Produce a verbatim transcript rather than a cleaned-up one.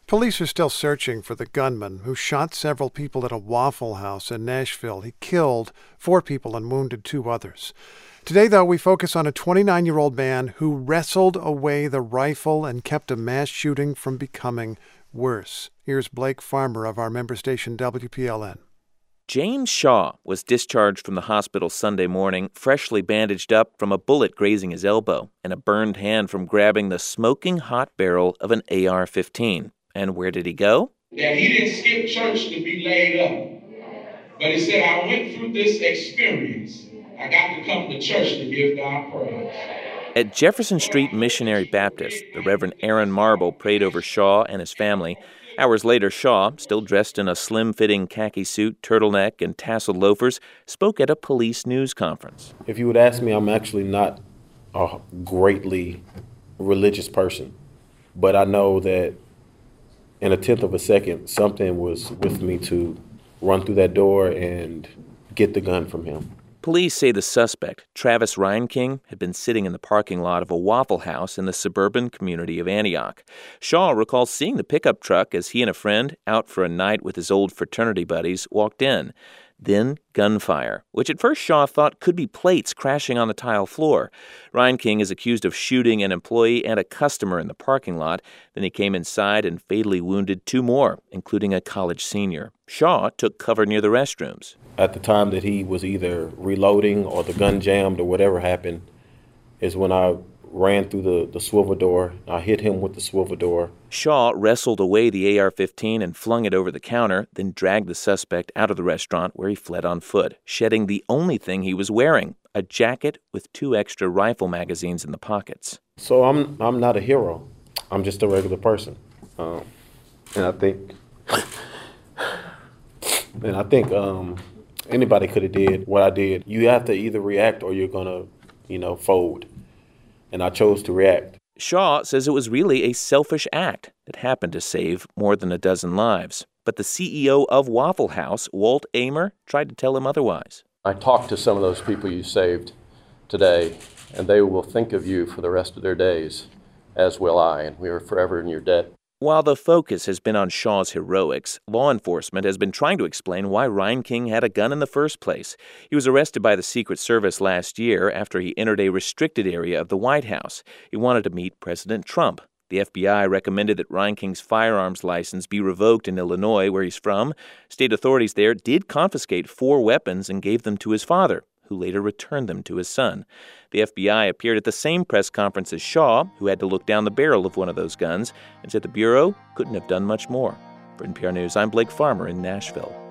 Police are still searching for the gunman who shot several people at a Waffle House in Nashville. He killed four people and wounded two others. Today, though, we focus on a twenty-nine-year-old man who wrestled away the rifle and kept a mass shooting from becoming worse. Here's Blake Farmer of our member station W P L N. James Shaw was discharged from the hospital Sunday morning, freshly bandaged up from a bullet grazing his elbow and a burned hand from grabbing the smoking hot barrel of an A R fifteen. And where did he go? That he didn't skip church to be laid up. But he said, I went through this experience. I got to come to church to give God praise. At Jefferson Street Missionary Baptist, the Reverend Aaron Marble prayed over Shaw and his family. Hours later, Shaw, still dressed in a slim-fitting khaki suit, turtleneck, and tasseled loafers, spoke at a police news conference. If you would ask me, I'm actually not a greatly religious person, but I know that in a tenth of a second, something was with me to run through that door and get the gun from him. Police say the suspect, Travis Reinking, had been sitting in the parking lot of a Waffle House in the suburban community of Antioch. Shaw recalls seeing the pickup truck as he and a friend, out for a night with his old fraternity buddies, walked in. Then gunfire, which at first Shaw thought could be plates crashing on the tile floor. Reinking is accused of shooting an employee and a customer in the parking lot. Then he came inside and fatally wounded two more, including a college senior. Shaw took cover near the restrooms. At the time that he was either reloading or the gun jammed or whatever happened is when I ran through the, the swivel door. I hit him with the swivel door. Shaw wrestled away the A R fifteen and flung it over the counter, then dragged the suspect out of the restaurant where he fled on foot, shedding the only thing he was wearing, a jacket with two extra rifle magazines in the pockets. So I'm I'm not a hero. I'm just a regular person. Um, and I think and I think um, anybody could have did what I did. You have to either react or you're going to, you know, fold. And I chose to react. Shaw says it was really a selfish act that happened to save more than a dozen lives. But the C E O of Waffle House, Walt Ehmer, tried to tell him otherwise. I talked to some of those people you saved today, and they will think of you for the rest of their days, as will I, and we are forever in your debt. While the focus has been on Shaw's heroics, law enforcement has been trying to explain why Reinking had a gun in the first place. He was arrested by the Secret Service last year after he entered a restricted area of the White House. He wanted to meet President Trump. The F B I recommended that Reinking's firearms license be revoked in Illinois, where he's from. State authorities there did confiscate four weapons and gave them to his father, who later returned them to his son. The F B I appeared at the same press conference as Shaw, who had to look down the barrel of one of those guns, and said the Bureau couldn't have done much more. For N P R News, I'm Blake Farmer in Nashville.